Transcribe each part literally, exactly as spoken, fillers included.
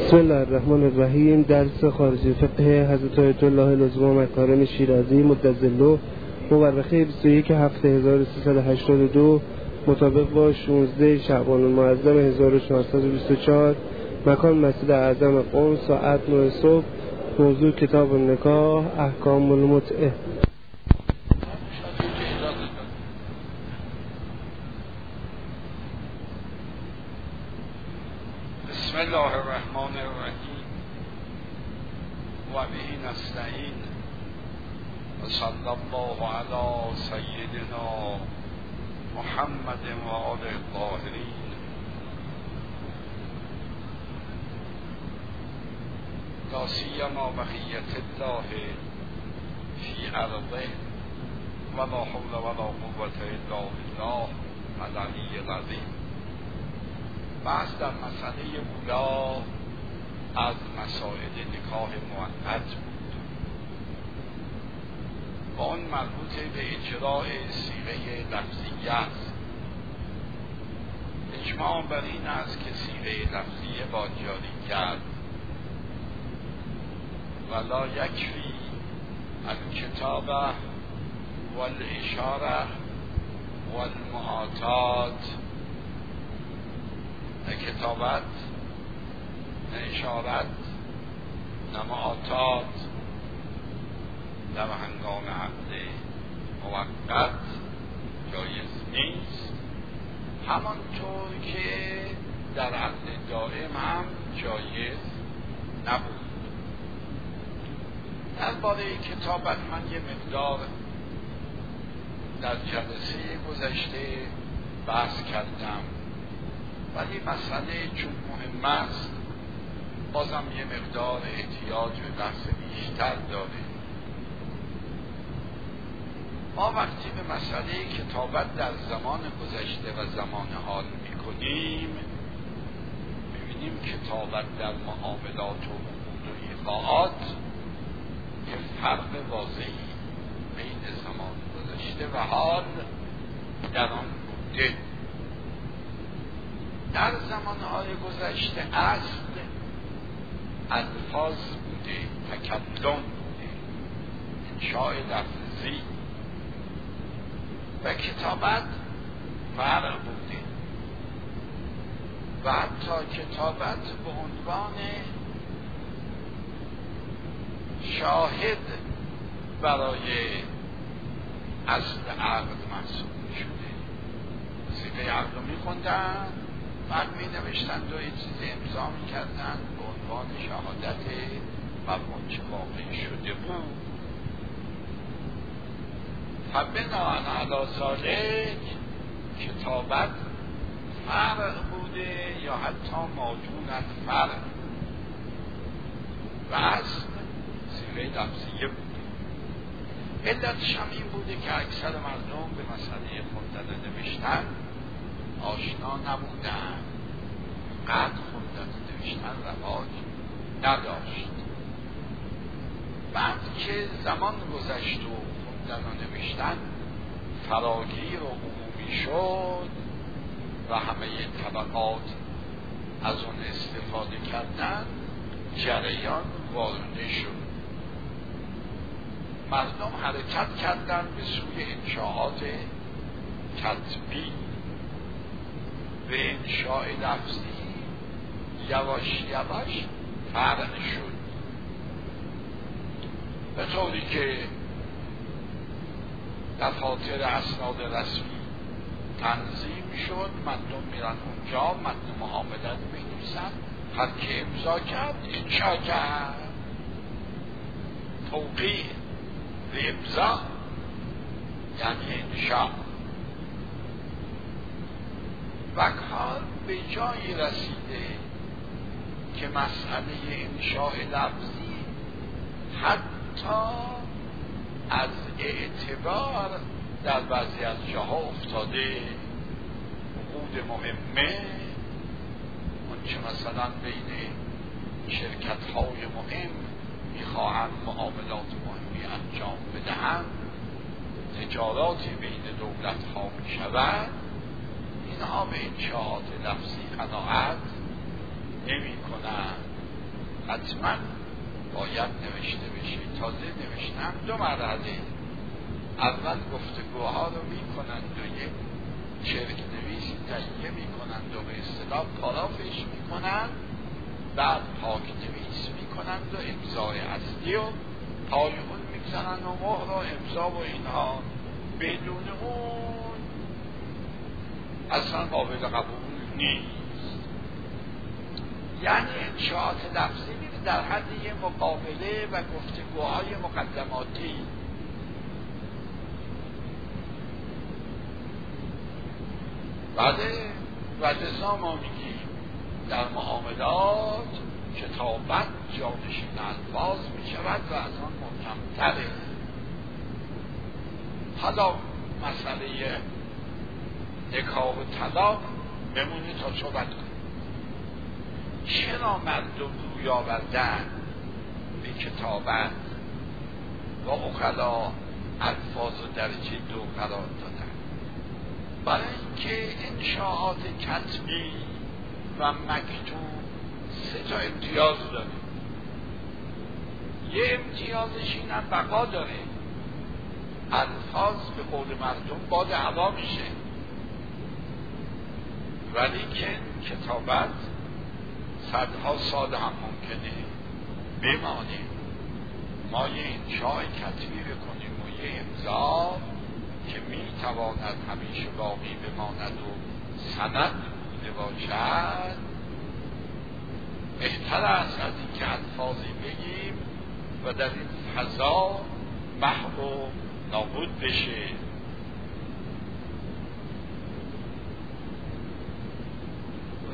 بسم الله الرحمن الرحیم. درس خارجی فقه حضرت آیت الله لزوم مکارم شیرازی مدظله مورخه بیست و یک هفته هزار و سیصد و هشتاد و دو مطابق با شانزده شعبان المعظم هزار و چهارصد و بیست و چهار. مکان مسجد اعظم قم، ساعت نه صبح. موضوع کتاب النکاح، احکام المتعه. بسم الله الرحمن الرحیم و به نستعین و صلی الله علی سیدنا محمد و آل الطاهرین. لا سیما بقیت الله فی ارضه ولا حول ولا قوة الا بالله العلی العظیم. بحث در مسئله اولا از مسائل نکاح مؤقت بود و آن مربوط به اجراء صیغه لفظیه است. اجماع بر این است که صیغه لفظیه با جاری کرد ولا یکفی الکتابه والاشاره والمعاطات، نه کتابت، نه اشارت، نه معاطات در هنگام عقد موقت جایز نیست، همانطور که در عقد دائم هم جایز نبود. درباره کتابت من یه مقدار در جلسه گذشته بحث کردم، ولی مسئله چون مهم است بازم یه مقدار احتیاج به بحث بیشتر داره. ما وقتی به مسئله کتابت در زمان گذشته و زمان حال میکنیم میبینیم کتابت در معاملات و عقود و ایقاعات یه فرق واضحی بین زمان گذشته و حال در آن بوده. در زمانهای گذشته اصل الفاظ بوده، تکلم بوده، انشاء لفظی و کتابت فرق بوده و حتی کتابت به عنوان شاهد برای اصل عقد محسوب شده. صیغه عقد رو می‌خوندن، بعد می نوشتند و یه چیزی امضا می کردند به عنوان شهادت بر آنچه واقع شده بود. فبناء علی ذلک کتابت فرق بوده یا حتی ماجون از فرق و اصل صیغه لفظیه بوده. علتش هم این بوده که اکثر مردم به مسئله خوندن و نوشتن آشنا نبودن، قد خوندن و نوشتن رواج نداشت. بعد که زمان گذشت و خوندن و نوشتن فراگیر و عمومی شد و همه طبقات از اون استفاده کردن، جریان وارده شد. مردم حرکت کردن به سوی انشاءات کتبی به انشاء لفظی یواش یواش فرق شد، به طوری که دفاتر اسناد رسمی تنظیم شد. مردم میرن اونجا متن معاملت بنویسن، هر که امضا کرد انشاء کرد، توقیع و امضا یعنی انشاء. و کار به جایی رسیده که مسئله انشاء لفظی حتی از اعتبار در بعضی از جاها افتاده. عقود مهمه، اون چه مثلا بین شرکت های مهم میخواهند معاملات مهمی انجام بدهند، تجاراتی بین دولت ها میشود، اینها به انشاءات لفظی قناعت نمی کنند حتما باید نوشته بشه. تازه نوشتن دو مرحله، اول گفتگوها رو میکنند و یک چرک نویسی تهیه میکنند و به اصطلاح پارافش میکنند، بعد پاک نویس میکنند و امضای اصلی و پای اون میگذارن و مهر و امضا و اینها. بدون اون اصلا قابل قبول نیست. یعنی انشاءات لفظی میره در حد یه مقابله و گفتگوهای مقدماتی. بعده و لذا ما میگیم در معاملات کتابت جانشین الفاظ میشود و از آن محکمتره. حالا مسئله نکاح و طلاق بمونه تا صحبت کنیم. چرا مردم روی آوردن به کتابت و اقلا الفاظ و درجه دو قرار دادن؟ برای اینکه انشاءات کتبی و مکتوب سه تا امتیاز داره. یه امتیازش اینم بقا داره، الفاظ به قول مردم باد هوا میشه، ولی که کتابت صدها سال هم ممکنه بمانه. ما یه انشاء کتبی بکنیم و یه امضا که میتواند همیشه باقی بماند و سند بوده باشد، بهتر است از این که الفاظی بگیم و در این فضا محو و نابود بشه. و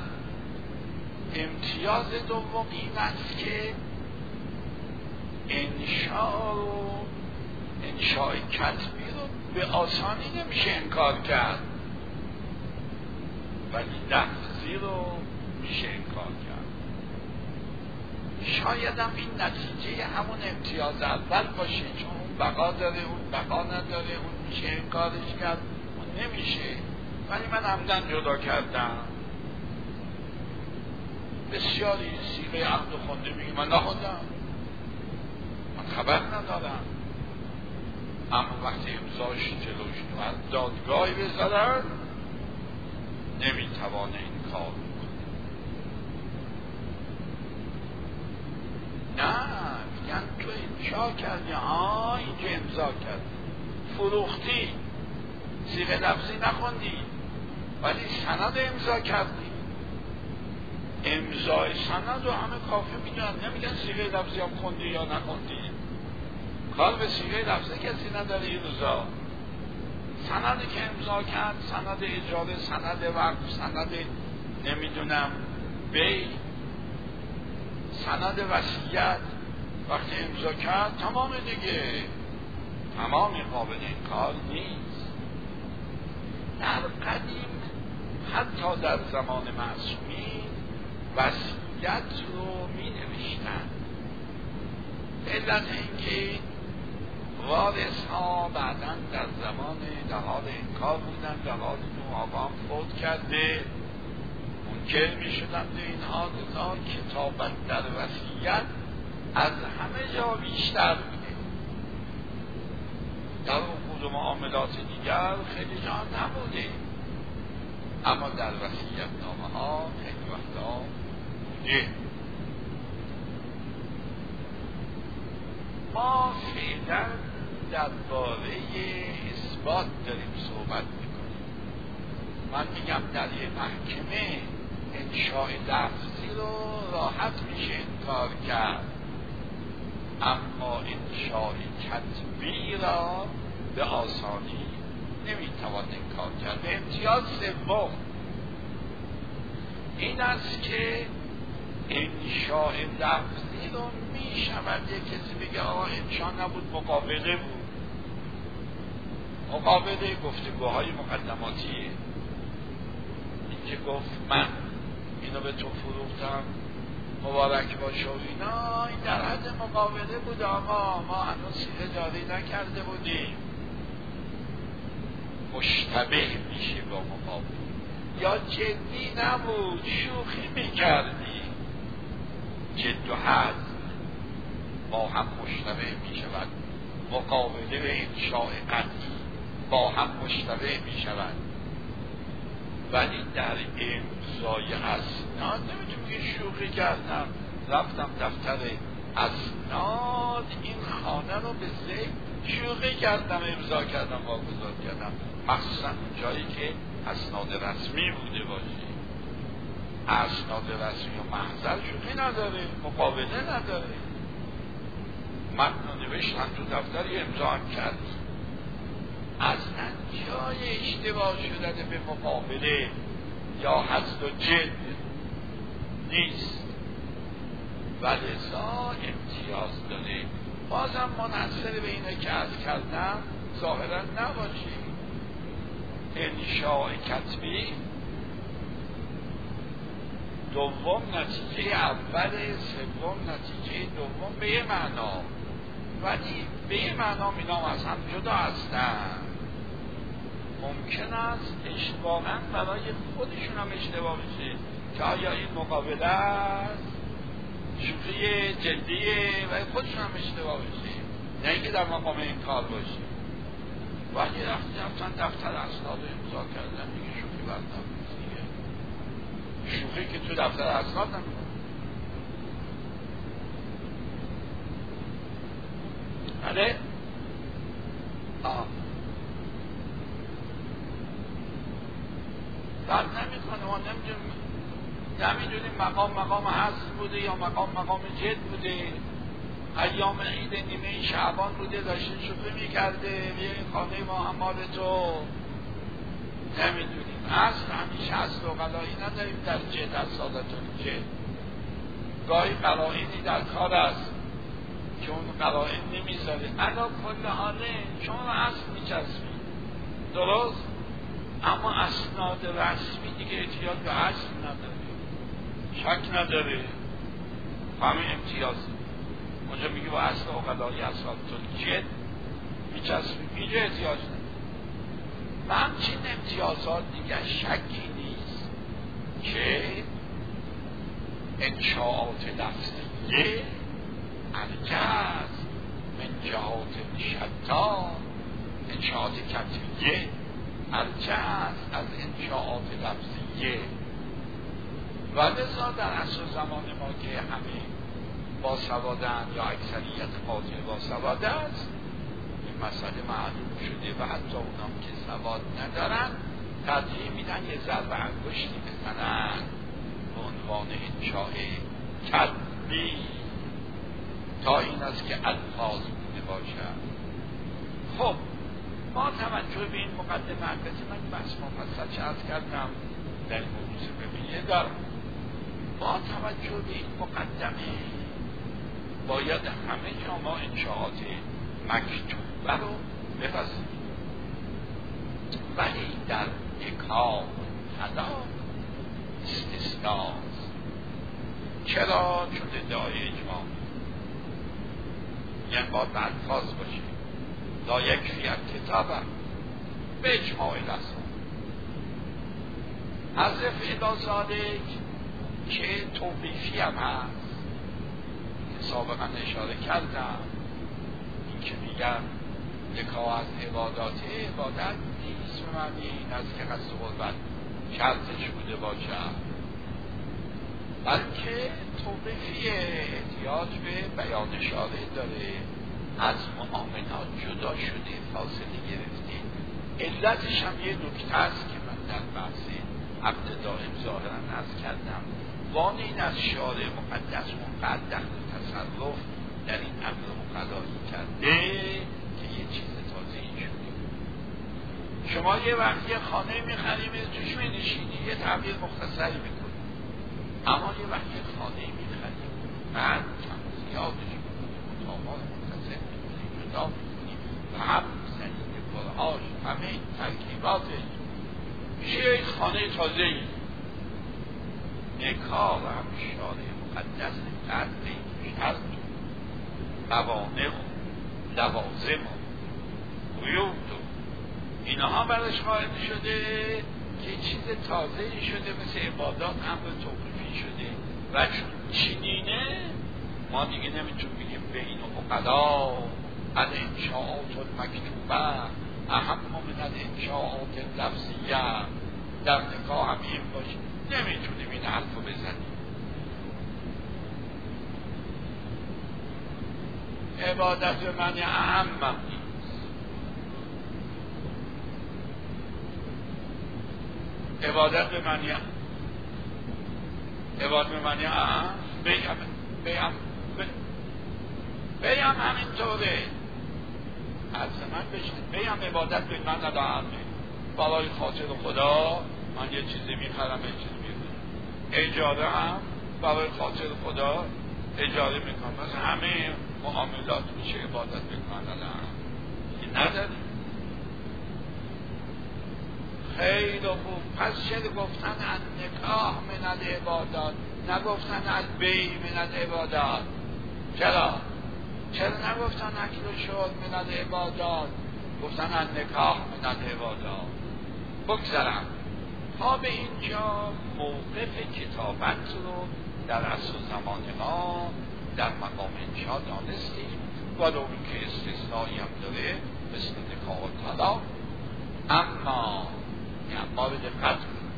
امتیاز دوم این است که انشاء رو انشاء کتبی رو به آسانی نمیشه انکار کرد، ولی لفظی رو میشه انکار کرد. شاید هم این نتیجه همون امتیاز اول باشه، چون اون بقا داره اون بقا نداره، اون میشه انکارش کرد اون نمیشه، ولی من عمدن جدا کردم. بسیاری سیغه عقد خونده میگه من نخوندم، من خبر ندارم، اما وقتی امضاش جلوش از دادگاهی بذارن نمیتوانه این کار بکنه. نه میگن تو انشا کردی، ها اینجا امضا کردی، فروختی، سیغه لفظی نخوندی ولی سند امضا کردی. امضای سند رو همه کافی میدونن، نمیگن سیغه لفظی هم خوندی یا نخوندی. کار به سیغه لفظی کسی نداره این روزا. سندی که امضا کرد، سند اجاره، سند وقف، سند نمیدونم بی، سند وصیت، وقتی امضا کرد تمام دیگه، تمام قابل انکار نیست. در قدیم حتی در زمان معصومین وصیت رو می نوشتن. علت اینکه وارث ها بعداً در زمان در حال انکار بودن، در حال نوآبان فوت کرده، منکر می شدن به اینها. لذا کتابت در وصیت از همه جا بیشتر بوده. در عقود و معاملات دیگر خیلی جا نبوده، اما در وصیت نامه ها خیلی وقتا بوده. ما فعلا درباره اثبات داریم صحبت میکنیم. من میگم در یه محکمه انشاء لفظی رو راحت میشه انکار کرد، اما انشاء کتبی را به آسانی نمیتوان انکار کرد. به امتیاز سوم این است که انشاء لفظی رو می شود یک کسی بگه آقا انشاء نبود، مقابله بود. مقابله گفتگوهای مقدماتیه. این که گفت من اینو به تو فروختم مبارک باشه و اینا، این در حد مقابله بود. آقا ما هنوز سیغه جاری نکرده بودیم. مشتبه میشه با مقابله. یا جدی نبود، شوخی میکردی. جد و حزم با هم مشتبه می شود، مقابله و انشاء قطعی با هم مشتبه می شود. ولی در امضای اسناد نمیتونم که شوخی کردم رفتم دفتر اسناد این خانه رو به زید شوخی کردم امضا کردم واگذار کردم، مخصوصا اون جایی که اسناد رسمی بوده باشه. اسناد رسمی و محضر شوخی نداره، مقابله نداره. من نوشتم تو دفتر یه امضا هم کرد. اصلا جای اشتباه شدن به مقابله یا حسد و جد نیست و لذا امتیاز داره. بازم منحصر به اینه که عرض کردم ظاهرا نباشه. انشاء کتبی دوم نتیجه اول، سوم نتیجه دوم به یه معنا، ولی به یه معنا اینا از هم جدا هستن. ممکن است اشتباهاً برای خودشون هم اشتباه بشه که آیا این مقابله است شوخی جدیه و خودشون هم اشتباه بشه، نه اینکه در مقام این کار باشه. ولی رفتی رفتن دفتر اسناد رو امضا کردن دیگه شوخی بردم دیگه. شوخی که تو دفتر اسناد نمیدن. بله؟ آه فرق نمی کنه. ما نمیدونیم نمیدونیم مقام مقام حسن بوده یا مقام مقام جد بوده. ایام عید نیمه شعبان بوده داشته شوخی میکرده بیا این خانه ما همار تو. نمیدونیم. اصل همیشه اصل و قلایی نداریم در جد از سادتون جد. گاهی قلایینی در کار است که اون قلائن نمیذاره. علا کل حاله شما اصل میچسبید درست، اما اسناد رسمی دیگه احتیاج به اصل نداره، شک نداره، همه امتیازی. اونجا میگه با اصل و قلایی اسنادتون جد میچسبید، اینجا احتیاج نداره. و همچین امتیازات دیگه شکی نیست که انشاءات لفظیه ارجاز من جهات شتا، انشاءات کتبیه ارجاز از انشاءات لفظیه. و لذا در عصر زمان ما که همه با سوادن یا اکثریت قاطع با سواد است این مسئله معلوم شده و حتی اونام که سواد ندارن ترجیح میدن یه ضرب انگشتی بزنن به عنوان انشاء کتبی تا این است که الفاظ بوده باشد. خب ما توجه به این مقدمه البته من بحث مفصل چه عرض کردم در این موضوع ببینیه دارم. با توجه به این مقدمه باید همه جا ما انشاءات مکتوبه رو بپذیریم، ولی در اکرام حدا استثناست. چرا؟ چون ادعای اجماع یعنی باید به الفاظ باشه. لا یکفی الکتاب به اجماع الاسلام. حذف الی ذالک که توقیفی هم هست که سابقا اشاره کردم، این که میگم نکاح از عبادات عبادت نیست به معنی این است که قصد قربت شرطش بوده باشد، بلکه توقیفی احتیاج به بیان اشاره داره. از معاملات جدا شده، فاصله گرفته. علتش هم یه نکته است که من در بحث عقد دائم ظاهرا عرض کردم. وان این از شارع مقدس اونقدر دخل تصرف در این امر مقداری کرده که یه چیز تازه شده. شما یه وقت یه خانه میخریم توش مینشینی یه تغییر مختصری میکنی، اما یه وقت یه خانه میخریم بعد کم زیادش مطابق مختصر میکنیم جدا میکنیم و هم زنید پرهاش همه ترکیباتش میشه یک خانه تازه ای. نکاح و هم شارع مقدس قدر شرط موانع و لوازم و قیود و اینها برش قائل شده که چیز تازه شده، مثل عبادات امر توقیفی شده و چون چنینه ما دیگه نمیتونیم بگیم بین عقلا الانشاءات المکتوبه اهم من الانشاءات اللفظیه، در نکاح هم این باشه. نمیتونیم این حرف رو بزنیم. عبادت به معنی اهم هم نیست. عبادت به معنی عبادت به معنی اهم بیم بیم بیم همینطوره. از من بشنید بیم عبادت به معنی اهمه. برای خاطر خدا من یه چیزی میخرم یه چیزی میخرم. اجاره هم برای خاطر خدا اجاره میکنم. مثلا همه معاملات میشه عبادت به معنی اهم. این نداریم. خیلی خوب. پس چه گفتن ان نکاح من العبادات، نگفتن البیع من العبادات؟ چرا؟ چرا نگفتن اکل و شرب من العبادات؟ گفتن ان نکاح من العبادات. بگذارم تا به اینجا موقف کتابت رو در عصر زمان ما در مقام انشا دانستیم، ولو اینکه استثنایی هم داره مثل نکاح و طلاق. اما اما به دقت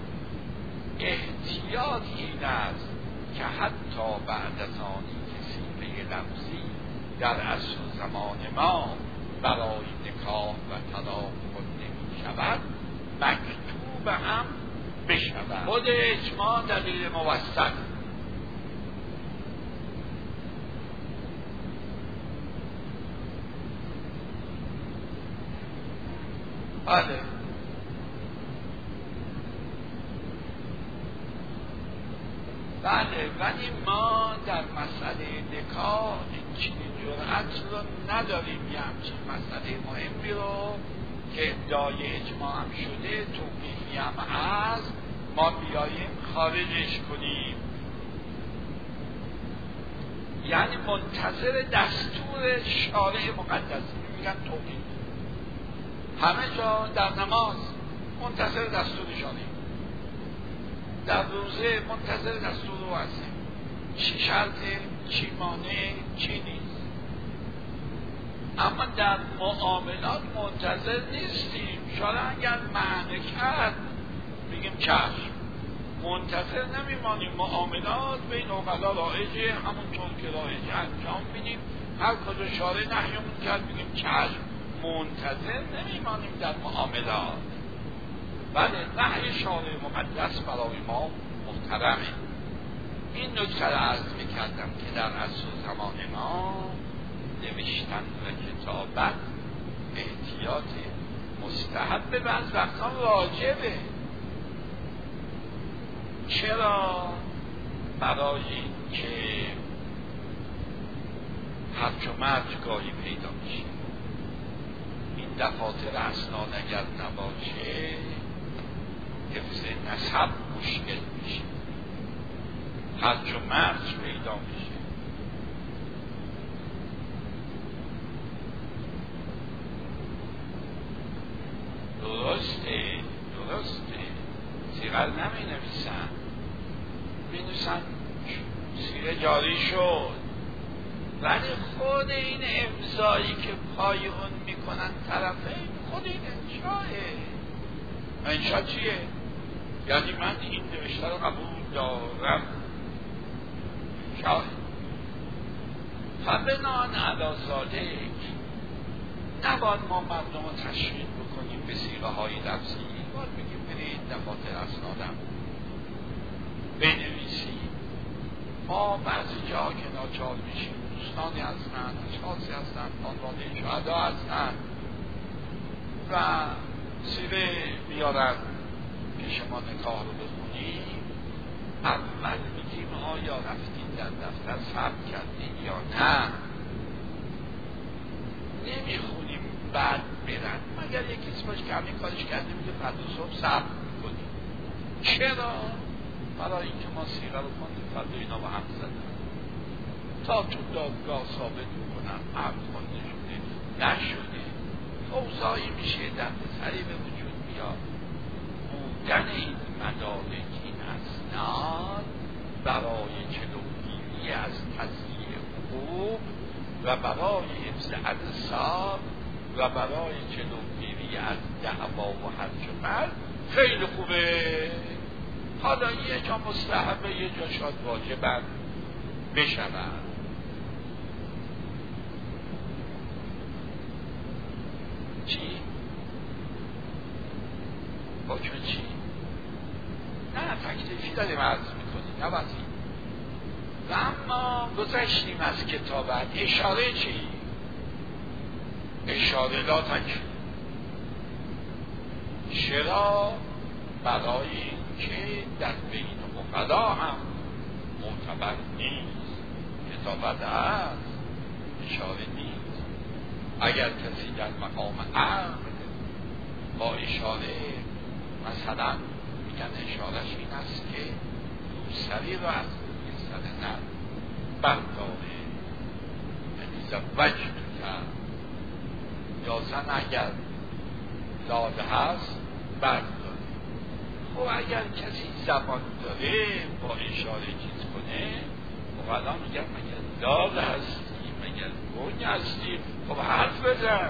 احتیاط این است که حتی بعد از آنی که صیغه لفظی در عصر زمان ما برای نکاح و طلاق خود نمی شود، مکتوب هم بشود. خود اجماع دلیل موثق. بله بله ولی ما در مسئله نکاح این چنین جرأت رو نداریم. یه همچین مسئله مهمی رو که ادعای اجماع هم شده، توقیفی هم هست، ما بیاییم خارجش کنیم. یعنی منتظر دستور شارع مقدس میگن توقیف. همه جا در نماز منتظر دستور شارع، در روزه منتظر دستور رو هستیم. چی شرطه، چی مانعه، چی نیست. اما در معاملات منتظر نیستیم. شارع اگر معنی کرد بگیم چشم، منتظر نمیمانیم. معاملات بین عقلا رایجه، همونطور که رایجه انجام میدیم. هر کجا شارع نهیمون کرد بگیم چشم، منتظر نمیمانیم در معاملات. بله نهی شارع مقدس برای ما محترمه. این نکته را عرض میکردم که در عصر زمان ما نوشتن و کتابت احتیاط مستحب، بعض وقتا واجبه. چرا؟ برای اینکه هرچ و مرج گاهی پیدا میشه. این دفاتر اسناد اگر نباشه حفظ نسب مشکل میشه، هرچ و مرج پیدا میشه. درسته درسته سیغل نمی نویسن، می نویسن سیغه جاری شد، ولی خود این امضایی که پای اون میکنن طرفین خود این انشاه. انشا چیه؟ یعنی من این نوشته رو قبول دارم، انشاه. فبنان علی ذالک نباید ما مردم رو تشویق بکنیم به صیغه های لفظی. باید بگیم برید دفاتر اسنادم بنویسیم. ما بعضی جا که ناچار میشیم، دوستانی هستند، اشخاصی هستند، خانواده شهدا هستند و صیغه بیارن که شما نکاح رو بخونیم، اول میگیم آیا رفتین در دفتر ثبت کردین یا نه. نمیخونیم بعد برن، مگر یک کسی باشه که همین کارش کرده میگه فردا صبح ثبت میکنیم. چرا؟ برای اینکه ما صیغه رو خوندیم، فردا اینا با هم زدن تا تو دادگاه ثابت میکنن عقد خونده شده نشده، اوضاعی میشه در سری به وجود بیاد. بودن این مدارک، این اسناد برای جلوگیری تضییع حقوق و برای حفظ انصاب و برای جلوگیری از دعوا و هرج و مرج خیلی خوبه. حالا یه جا مستحبه، یه جا شاید واجبن بشود. چی؟ با چون چی؟ نه تکلیفی داریم عرض میکنیم، نه وزی. و اما گذشتیم از کتابت. اشاره چی؟ اشاره لا تکلیف. چرا؟ برای اینکه در بین مقلا هم معتبر نیست. کتابت هست، اشاره نیست. اگر کسی در مقام امر با اشاره، مثلا میگن اشارش این است که روسری رو از روی سر نه برداره، یعنی زوج تو کرد، یا زن اگر لاله هست برداره. خب اگر کسی زبان داره با اشاره چیز کنه، مقلا میگن مگر لاله هستی، مگر گنگ هستی، خب حرف بزن.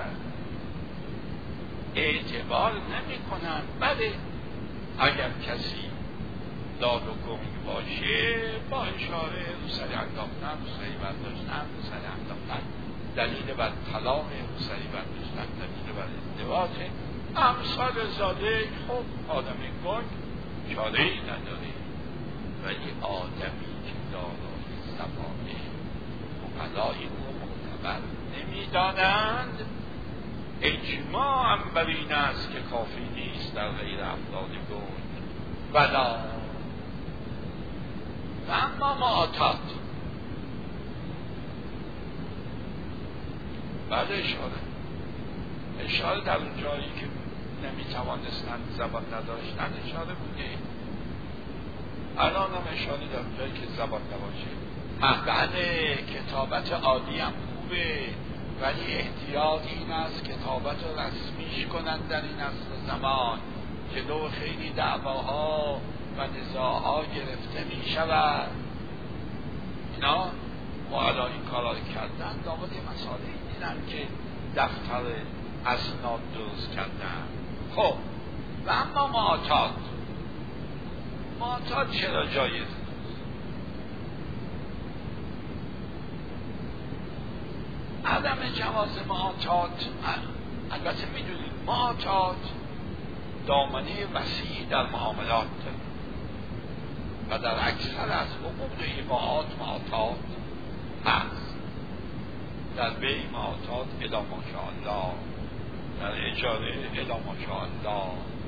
اعتبار نمی کنن. بله اگر کسی لال و گنگ باشه با اشاره رو سری انداختن، رو سری برداشتن، رو سری انداختن دلیل بر طلاق، رو سری برداشتن دلیل بر ازدواج امثال زاده. خب آدم گنگ چاره‌ای نداره، ولی آدمی که دارای زبانه مقلای او معتبر نمیدانند، اجماع هم بر این است که کافی نیست در غیر افراد گنگ. ولا و اما معاتات. بعد اشاره اشاره در اون جایی که نمیتوانستند زبان نداشتن اشاره بوده. الان هم اشاره در اون جایی که زبان نباشه. بله کتابت عادی هم خوبه، ولی احتیاط این است کتابت رو رسمیش کنن در این عصر زمان که دو خیلی دعواها و نزاعها گرفته می شود. اینا ما الان این کارا کردن، داماد یه مسائله دیدن که دفتر اسناد درست کردن. خب و اما معاتات. معاتات چرا جایز؟ عدم جواز معاتات، البته میدونید معاتات دامنه وسیعی در معاملات و در اکثر از حقوق ایقاعات معاتات هست. در بیع معاتات الی ماشاءالله، در اجاره الی ماشاءالله،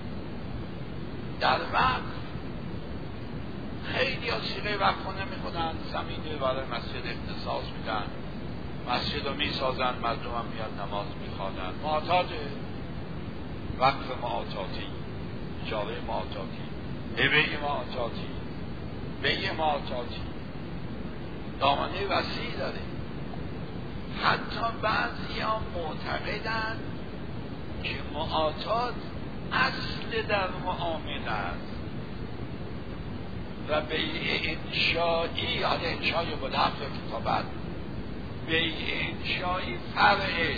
در وقف خیلی ها سیغه وقف نمی کنن، زمین برای مسجد اختصاص میدن، مسجد رو می سازن، مردم هم میاد نماز می خوانن. معاتات، وقف معاتاتی، اجاره معاتاتی، هبه معاتاتی، بیع معاتاتی، دامنه وسیع داره. حتی بعضی ها معتقدن که معاتات اصل در معامله است و بیع انشایی، حالا انشایی با لفظ کتابت، بیع انشایی فرعه.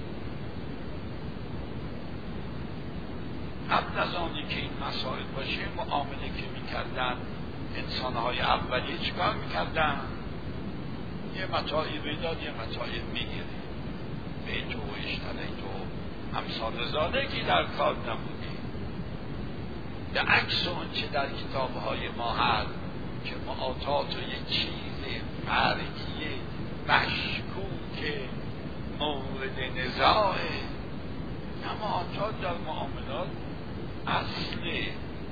قبل از آنی که این مسائل باشه معامله که میکردن انسانهای اولیه چیکار میکردن؟ یه متاعی بیداد، یه متاعی میگیره، به تو و اشتره تو امثال زادگی در کار نبودی. به عکس اون چه در کتابهای ما هست که معاتات و یک چیز فرعیه مشکوک مورد نزاعه. معاتات در معاملات اصله.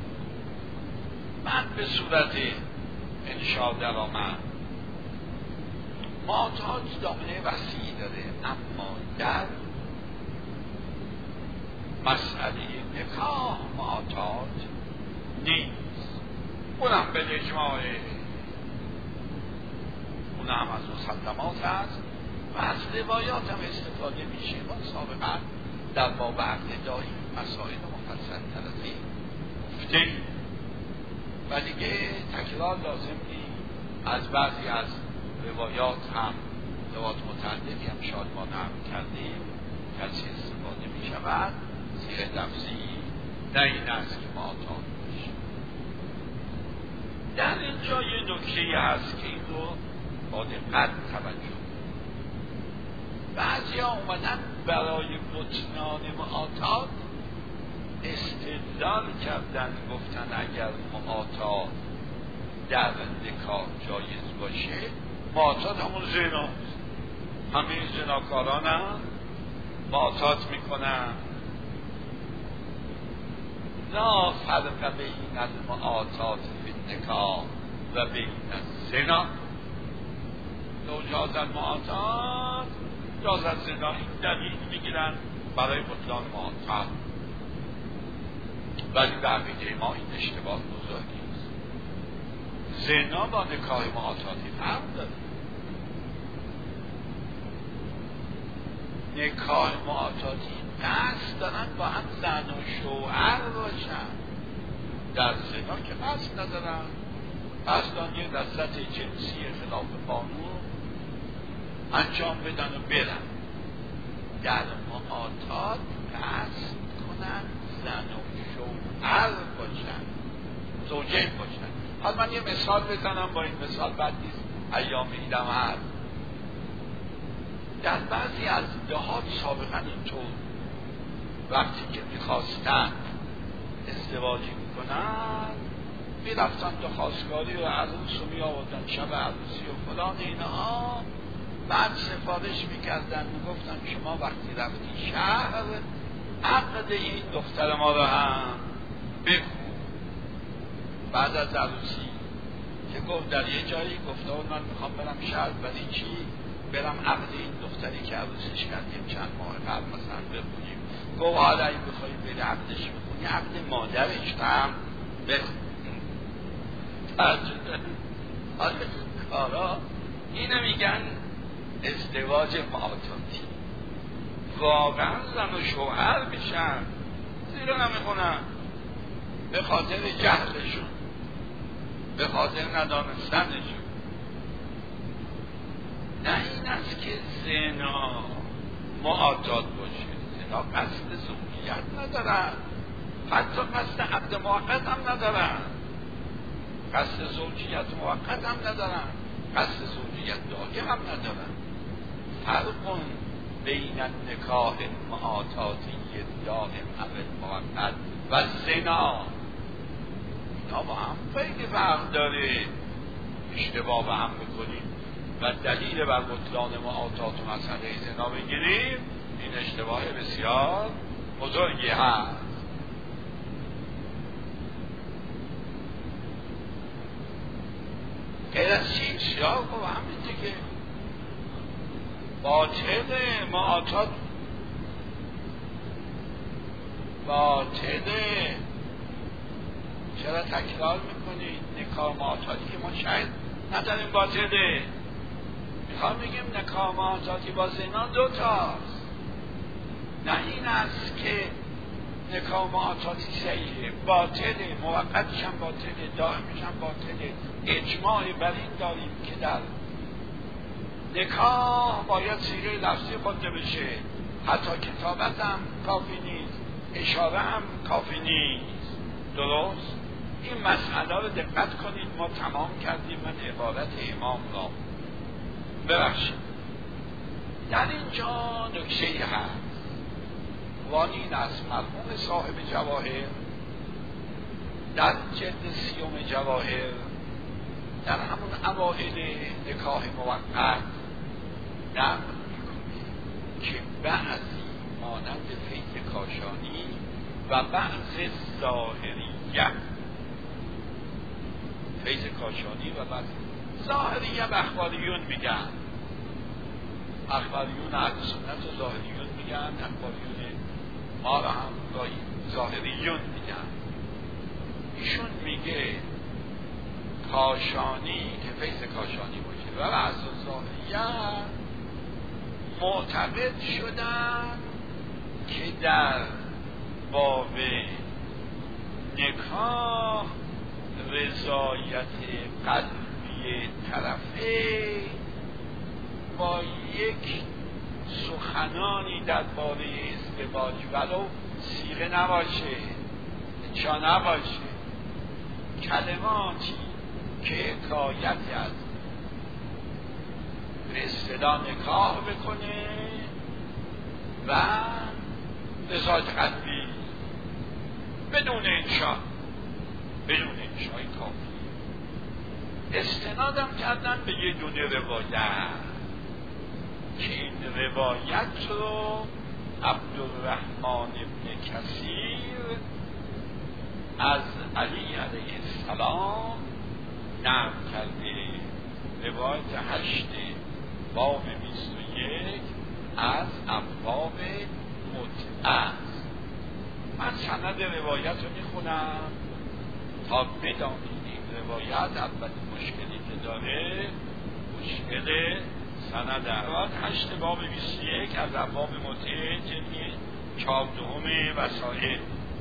من به صورت انشاء در آمد معاتات دامنه وسیعی داره، اما در مسئله نکاح معاتات نیست. اونم به اجماعه، اونم از مسلمات هست و از روایات هم استفاده میشه. ما سابقا در باب عقد دایی مسائل مفصل تر از این گفتیم و دیگه تکرار لازم نیست. از بعضی از روایات هم روایات متعددی هم شاید ما نقل کردیم کسی استفاده می شود زیر لفظی نه این است که معتاد باشه. در اینجا یه نکته هست که این رو با دقت توجه. بعضی ها اومدن برای بطلان معتاد استدلال کردن، گفتن اگر معتاد در نکاح جایز باشه معتاد همون زناست، همه زناکاران هم معتاد میکنن. لا فرق بین المعتاد فی النکاح و بین الزنا. لو جاز المعتاد جاز الزنا. این دلیل میگیرن برای بطلان معتاد، ولی به عقیده ما این اشتباه بزرگی است. زنا با نکاح معتادی فرق داره. نکاح معتادی قصد دارن با هم زن و شوهر باشن، در زنا که قصد ندارن، قصد دارن یه لذت جنسی خلاف قانون انجام بدن و برن. در معتاد قصد کنن زن و شوهر باشن، زوجین باشن. حالا من یه مثال بزنم، با این مثال بد نیست، ایام ایدم هست. در بعضی از دهات سابقا اینطور وقتی که میخواستن ازدواجی میکنن میرفتن تا خواستگاری و عروس رو میآوردن شب عروسی و فلان اینها، بعد سفارش میکردن میگفتن شما وقتی رفتی شهر عقد این دختر ما رو هم بگو. بعد از عروسی که گفت در یه جایی گفته بود من میخوام برم شهر، ولی چی؟ برم عقد این دختری که عروسش کردیم چند ماه قبل مثلا بخونیم. گفت حالا این بخوایی بری عقدش بخونی عقد مادرش هم بخونیم. حالا کارا اینو میگن ازدواج معتادی. واقعا زن و شوهر میشن، زیرا نمیخونن به خاطر جهلشون، به خاطر ندانستنشون. نه این است که زنا معتاد باشه. زنا قصد زوجیت ندارن، حتی قصد عقد موقت هم ندارن، قصد زوجیت موقت هم ندارن، قصد زوجیت دائم هم ندارن. فرق بین النکاح المعتادی دائم او موقت و زنا، اینا با هم خیلی فرق داره. اشتباه با هم میکنیم و دلیل بر بطلان معتاد و مسئله زنا بگیریم، این اشتباه بسیار بزرگی هست. غیر از چین سیاه و همین دیگه باطل معتاد باطله. چرا تکرار میکنید؟ نکاح معتادی که ما شاید نداریم باطله. میخوام بگیم نکاح معتادی با زنا دو تاست. نه این است که نکاح معتادی صحیحه، باطله، موقتش هم باطله، دائمش هم باطله. اجماع بر این داریم که در نکاح باید صیغه لفظی خونده بشه، حتی کتابت هم کافی نیست، اشاره هم کافی نیست. درست؟ این مسئله رو دقت کنید. ما تمام کردیم. من عبارت امام را ببخشید. در اینجا نکته هست وان این است مرحوم صاحب جواهر در جلد سیوم جواهر در همون اوائل نکاح موقت نقل میکنه که بعضی مانند فیض کاشانی و بعض ظاهریه، فیض کاشانی و بعض ظاهریه و اخباریون میگن، اخباریون اهل سنت و ظاهریون میگن، اخباریون ما را هم ظاهریون میگن. ایشون میگه کاشانی که فیض کاشانی باشه و بعض ظاهریه معتقد شدن که در باب نکاح رضایت قلبی طرفین با یک سخنانی درباره ازدواج ولو صیغه نباشه، چا نباشه، کلماتی که حکایتی از به اصطلاح نکاح بکنه و رضایت قلبی بدون انشاء، بدون انشاء این کافی. استنادم کردن به یه دونه روایت که این روایت رو عبدالرحمن ابن کثیر از علی علیه السلام نقل کرده. روایت هشت باب بیست و یک از ابواب متعه. من سند روایت رو میخونم تا بدانید این روایت اولین مشکلی که داره مشکل سند روایت هشت باب بیست و یک از ابواب متعه جلد چهاردهم وسائل.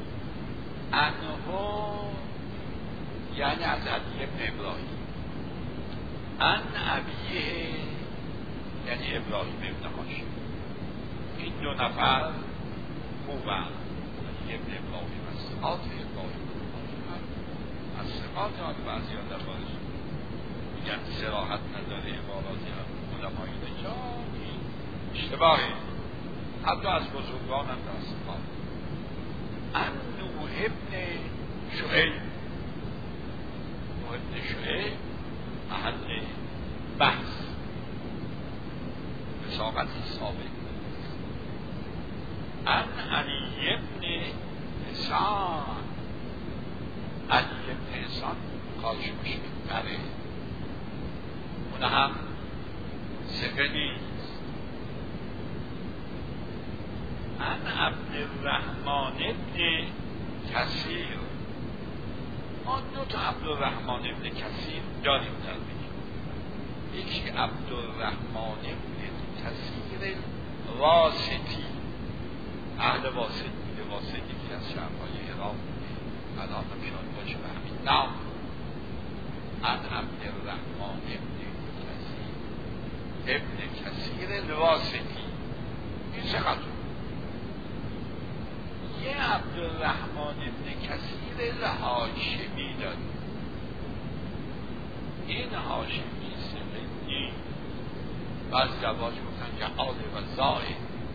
انه یعنی از علی ابن ابراهیم، ان ابیه یعنی ابراهیم ابن هاشم. این دو نفر خوبن، علی ابن ابراهیم از صفات ابراهیم از صفات آن بعضی ها در بارش میگن صراحت نداره، عباراتی هم علمای نجات اشتباهه، حتی از بزرگان هم در صفات. ان نوح ابن شعیب، نوح ابن شعیب محل بحث رساقتی ثابت. ان علی ابن حسان، علی ابن حسان کارش مشکل‌تره، اون هم ثقه نیست. ان عبدالرحمن ابن کثیر، ما دو تا عبدالرحمن ابن کثیر داریم در بگیم. یکی عبدالرحمن ابن کثیر واسطی، اهل واسط بوده، واسط یکی از شهرهای عراق بوده، الان هم شاید باشه به همین نام. ان عبدالرحمن ابن کثیر ابن کثیر واسطی، این چقدر؟ یه عبدالرحمن ابن کثیر هاشمی داریم. این هاشمی سفنی بعض جواج گفتن که آله و زائد.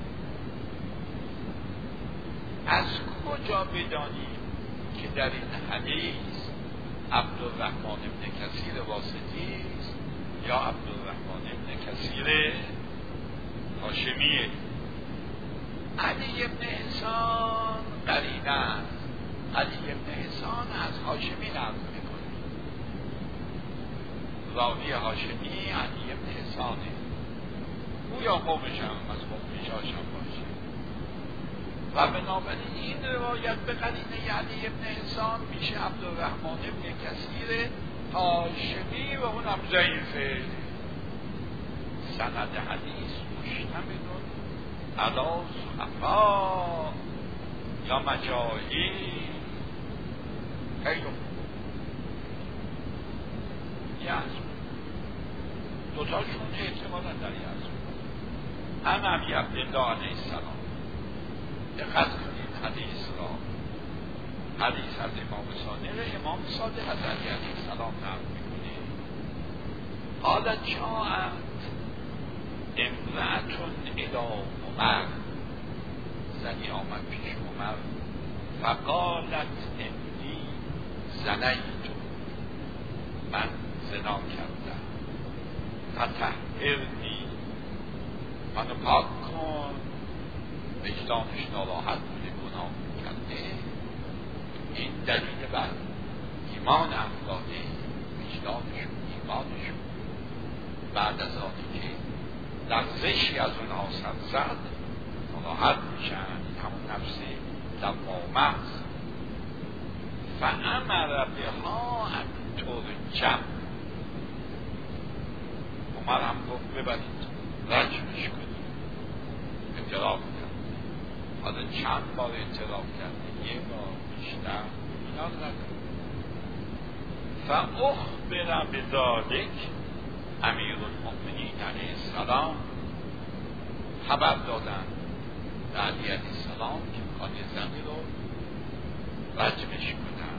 از کجا بدانیم که در این حدیث عبدالرحمن ابن کثیر واسطی است یا عبدالرحمن ابن کثیر هاشمیه؟ علی ابن حسان قرینه است. علی ابن حسان از هاشمی نقل میکنه، راوی هاشمی علی ابن حسانه، او یا قومش هم از قوم پیشاشم باشه و بنابراین این روایت به قرینه علی ابن حسان میشه عبدالرحمن ابن کثیر هاشمی و اونم ضعیفه. سند حدیث مشتمل علا صحفا یا مجاهی خیلی یعظم، دوتاشون احتمالا در یعظم. ان ابی عبدالله علیه السلام، دقت کنید حدیث را، حدیث از امام صادق، امام صادق از علی علیه السلام نقل میکنه. حالا جاءت امرأتون الی عمر، زنی آمد پیش عمر فقالت انی زنیت، من زنا کردم، فطهرنی، منو پاک کن. وجدانش ناراحت بوده، گناه کرده. این دلیل بر ایمان افراده، وجدانشون ایمانشون بعد از آنی که لغزشی از اونها سر زد ناراحت میشن. همون نفس لوامه است. فامر بها ان ترجم، عمر هم گفت ببرید رجمش کنید. اعتراف کرد، حالا چند بار اعتراف کرده، یه بار بیشتر، اینا رو نکنید. فاخبر بذلک امیر المؤمنین علیه السلام، السلام خبر دادن به علی علیه السلام که میخوان یه زنی رو رجمش کنن.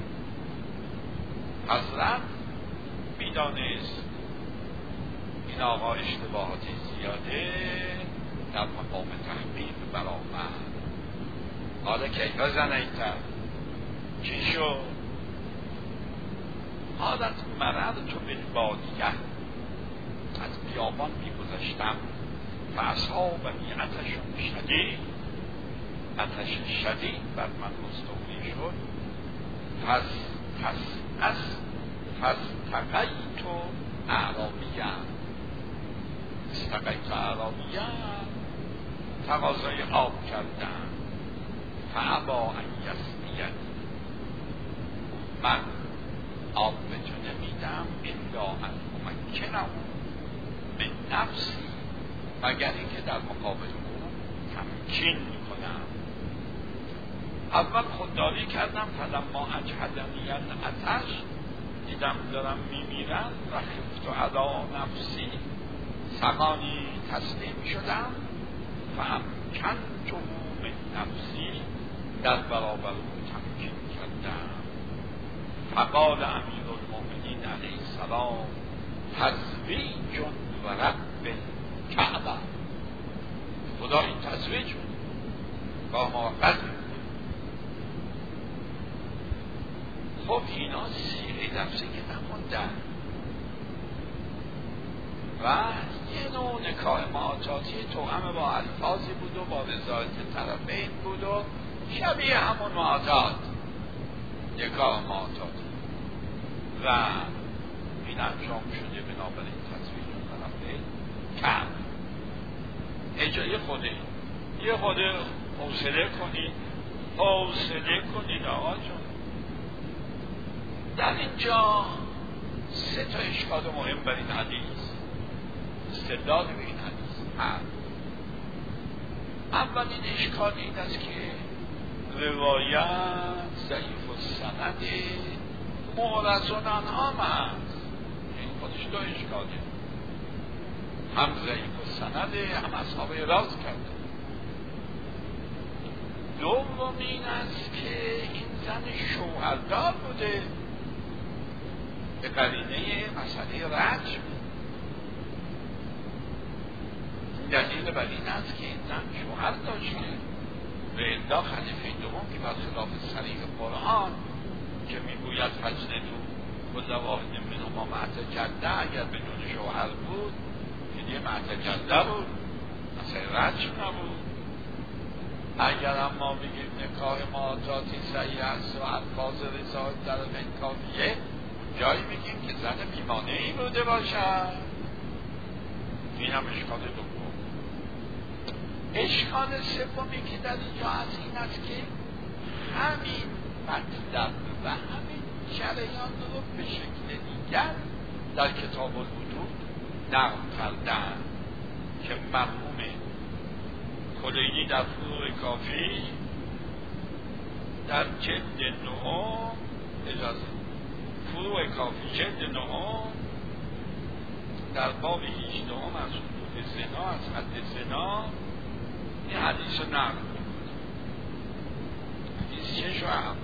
حضرت میدانست این آقا اشتباهات زیاده در مقام تحقیق برآمد. حالا کیف زنیتر چی شد؟ حالت مرد تو بالبادیه، از بیابان میگذشتم و اصحابنی عطشون شدید، عطش شدید بر من مستولی شد. پس پس از پس تقیت اعرابیم استقیت اعرابیم تقاضای آب کردم. فعبا ان یسقین، من آب به تو نمیدم الا ان امکنه من نفسی، مگر اینکه در مقابل او تمکین میکنم. اول خودداری کردم، فلما اجهدنی العطش، دیدم دارم میمیرم و خفت علی نفسی، سقانی تسلیم شدم. فامکنته من نفسی، در برابر او تمکین کردم. فقال امیر المؤمنین علیه السلام تزویج و رب الکعبه، خدا این تزویج بود با موقت. خب اینا سیغه لفظی که نموندن و یه نوع نکاح معاطاتی توأم با الفاظی بود و با رضایت طرفین بود و شبیه همون معاطات، نکاح معاطاتی، و این انجام شده بنابراین تصویر طرفین کم. اجازه خوده یه خوده حوصله کنید حوصله کنید آقا جون. در اینجا سه تا اشکال مهم بر این حدیث استدلال به این حدیث هست. اولین اشکال این است که روایت ضعیف السند معرضون عنها هست. این خودش دو اشکاله، هم ضعیف السند هم اصحاب اعراض کرده. دوم این است که این زن شوهردار بوده به قرینه مسئله رجم. دلیل بر این است که این زن شوهر داشته و الا خلیفه دوم که برخلاف صریح قرآن که میگوید فجلدوا کل واحد منهما مأت جلده، اگر بدون شوهر بود که دیگه مأت جلده بود، مثلا رجم نبود. اگر هم ما بگیم نکاح معاطاتی صحیح است و الفاظ رضایت در کافیه، جایی میگیم که زن بیمانعی بوده باشد. این هم اشکال دوم. اشکال سومی که در اینجا هست این است که همین مطلب و همین جریان رو به شکل دیگر در کتاب الوجود نقل کردن که مرحوم کلینی در فروع کافی در جلد نهم، اجازه فروع کافی جلد نهم در باب هجدهم از حدود زنا، از حد زنا، این حدیث رو نقل میکنه. حدیث چه شوهم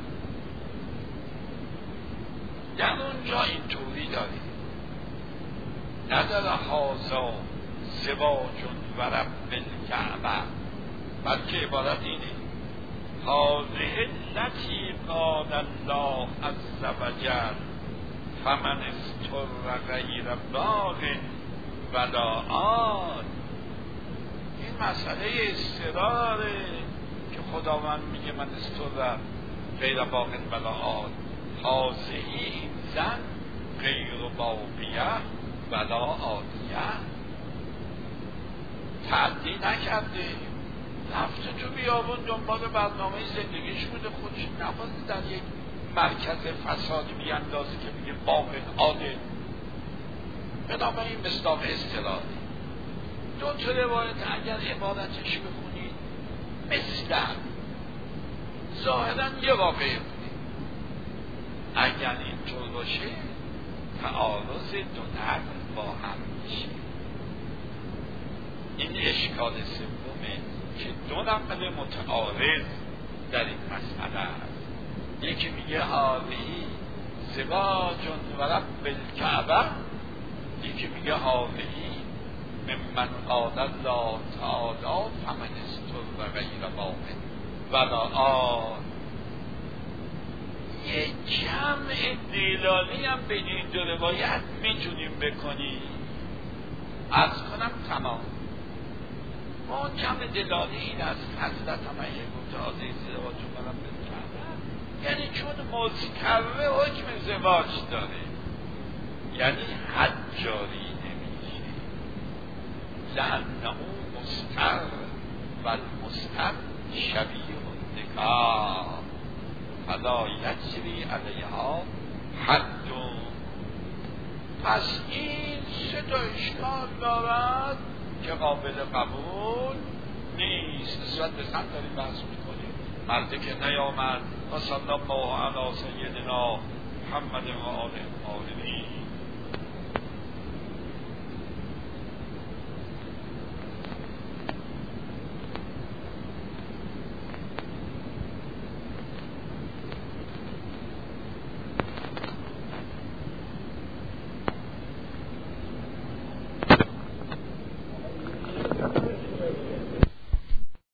در اونجا این طوری داری نداره هازا زواجون و رب الکعبه، بلکه عبارت اینه هذه التي قال الله عز وجل فمن استر غیر باغ ولا عاد. این مسئله استراره که خداوند میگه من استر غیر باغ ولا عاد، هذه این زن غیر باغیه ولا عادیه، تعدی نکرده، رفته تو بیابون دنبال برنامه زندگیش بوده، خودش نباید در یک مرکز فساد بیاندازه که میگه باغ عاده. بنابراین مصداق استراره. دو تا روایت اگر عبارتش بخونید مثل ظاهرا یه واقعه بوده. اگر اینطور باشه تعارض دو نقل با هم میشه. مثال سومه که دو نقل متعارض در این مسئله است. یکی میگه هاذی زواج و رب الکعبه، یکی میگه هاذی ممن قال الله تعالی فمن استر غیر باطن ولا آن. یه جمع دلالی هم بین این دو روایت میتونیم بکنیم. عرض کنم تمام ما جمع دلالی این است حضرت همه گفته آزه زواج و رب الکعبه، یعنی چون مذکره حکم زواج داره، یعنی حد جاری نمیشه، لانه مستر و المستر شبیه النکاح فلا یجری علیها حد. پس این سه تا اشکال دارد که قابل قبول نیست. نسبت به زن داریم بحث میکنیم، مرده که نیامد و صلی الله علی سیدنا محمد و آله الطاهرین.